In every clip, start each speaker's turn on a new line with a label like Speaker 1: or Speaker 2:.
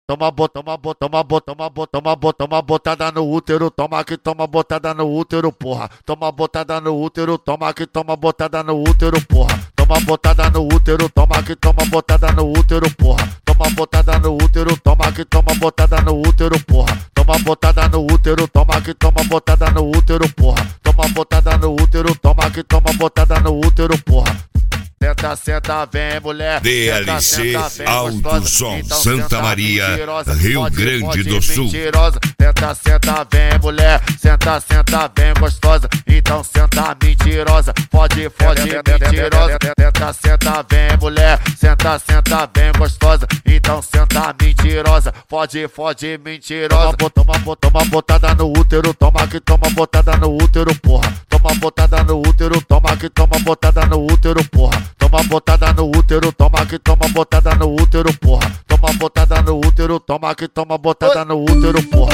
Speaker 1: toma botada no útero, toma que toma botada no útero, porra. Toma botada no útero, toma que toma botada no útero, porra. Toma botada no útero, toma que toma botada no útero, porra. Toma botada no útero, toma que toma botada no útero, porra. Toma botada no útero, toma que toma botada no útero, porra. Toma botada no útero, toma que toma botada no útero, porra. Senta, senta, vem mulher.
Speaker 2: DLC Alto Som Santa Maria, Rio Grande do Sul.
Speaker 1: Senta, senta, vem mulher. Senta, senta, vem gostosa. Então senta mentirosa. Fode, fode, mentirosa. Senta, senta, vem mulher. Senta, senta, vem gostosa. Então senta mentirosa. Fode, fode, mentirosa. Toma botada no útero. Toma que toma botada no útero, porra. Toma botada no útero. Toma que toma botada no útero, porra. Toma botada no útero, toma que toma botada no útero, porra. Toma botada no útero, toma que toma botada no útero, porra.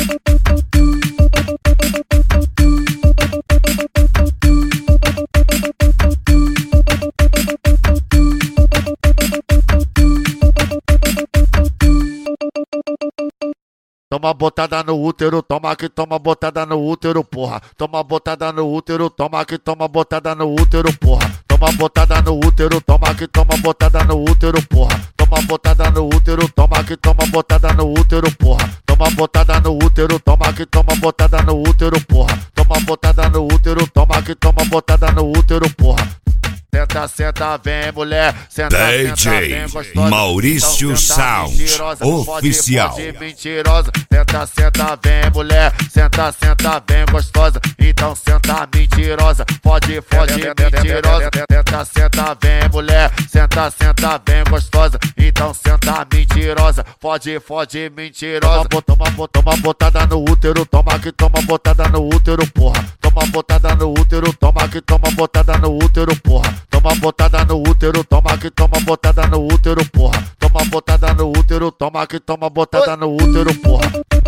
Speaker 1: Toma botada no útero, toma que toma botada no útero, porra. Toma botada no útero, toma que toma botada no útero, porra. Toma botada no útero, toma que toma botada no útero, porra. Toma botada no útero, toma que toma botada no útero, porra. Toma botada no útero, toma que toma botada no útero, porra. Toma botada no útero, toma que toma botada no útero, porra. Senta, senta, vem mulher. Senta,
Speaker 2: DJ
Speaker 1: senta, vem gostosa.
Speaker 2: Maurício
Speaker 1: Então,
Speaker 2: Sound
Speaker 1: mentirosa.
Speaker 2: Oficial.
Speaker 1: Fode, mentirosa. Senta, senta, vem mulher. Senta, senta, vem gostosa. Então senta mentirosa. Fode, fode, mentirosa. Senta, senta, vem mulher. Senta, senta, vem gostosa. Então senta mentirosa. Fode, fode, mentirosa. Toma botada no útero. Toma que toma botada no útero, porra. Toma botada no útero. Toma que toma botada no útero, porra. Toma botada no útero, toma que toma botada no útero, porra. Toma botada no útero, toma que toma botada no útero, porra.